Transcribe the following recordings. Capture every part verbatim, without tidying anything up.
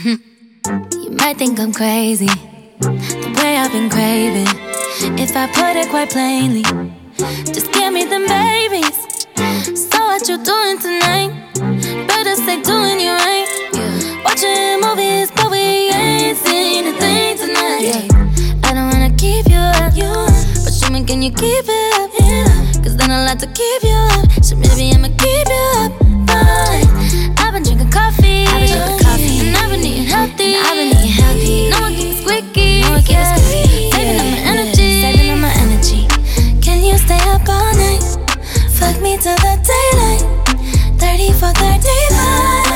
You might think I'm crazy, the way I've been craving. If I put it quite plainly, just give me them babies. So what you doing tonight? Better stay doing you right. Watching movies, but we ain't seen a thing tonight. I don't wanna keep you up, but show me, can you keep it up? Cause then I'll have to keep you up. So maybe I'ma keep you up. Fine. I've been drinking coffee, I've been drinking coffee, and I've been eating healthy. I've been eating healthy. No one keeps squeaky. No one keeps squeaky. Saving up my energy, saving up my energy. Can you stay up all night? Fuck me till the daylight. Thirty for thirty-five.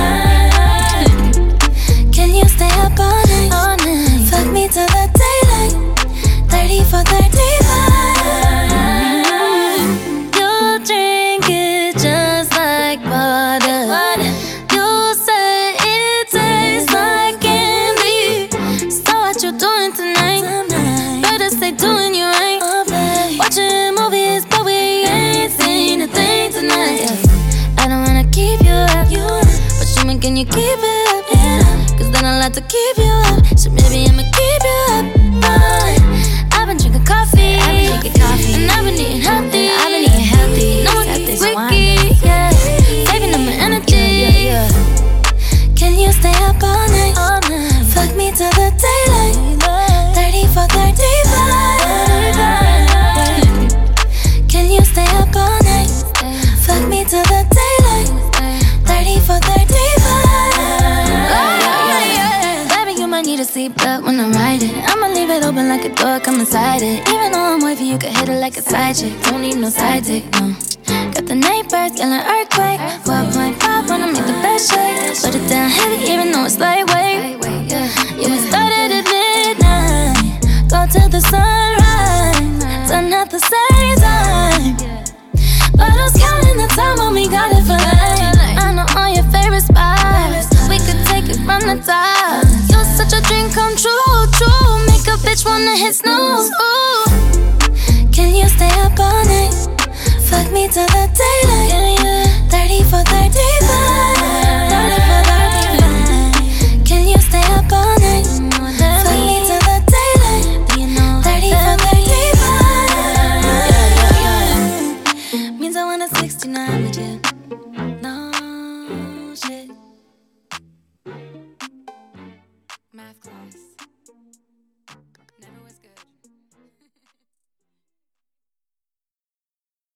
Can you stay up all night? All night. Fuck me till the daylight. Thirty for thirty-five. You drink it just like water. You say it tastes like candy. So what you doing tonight? Better stay doing you right. Watching movies, but we ain't seen a thing tonight. I don't wanna keep you up, but show me, can you keep it up? Cause then I'll have to keep you up. So maybe I'ma keep you up. Fine. I've been drinking coffee, I've been drinking coffee, and I've been eating healthy. I've been eating healthy. No one keeps squeaky, yeah. Saving up my energy. Yeah, yeah, yeah. Can you stay up all night? All night. Fuck me till the daylight. Thirty for thirty-five. Can you stay up all night? Fuck me till the daylight. Thirty for thirty-five. Baby, you might need a seatbelt when I ride it. I'ma leave it open like a door, come inside it. Even though I'm wavy, you can hit it like a side chick. Don't need no side dick, no. Got the neighbors yelling earthquake. one point five wanna make the bed shake. Put it down heavy even though it's lightweight. Yeah, we started at midnight, go till the sunrise. Done at the same time, but who's counting the time when we got it for life? I know all your favorite spots, we could take it from the top. You're such a dream come true, true. Make a bitch wanna hit snooze. Ooh. Can you stay up all night? Fuck me till the daylight. Thirty for thirty-five. Thirty for thirty-five. Can you stay up all night? Fuck me till the daylight. Thirty for thirty-five. Means I want a sixty-nine with you.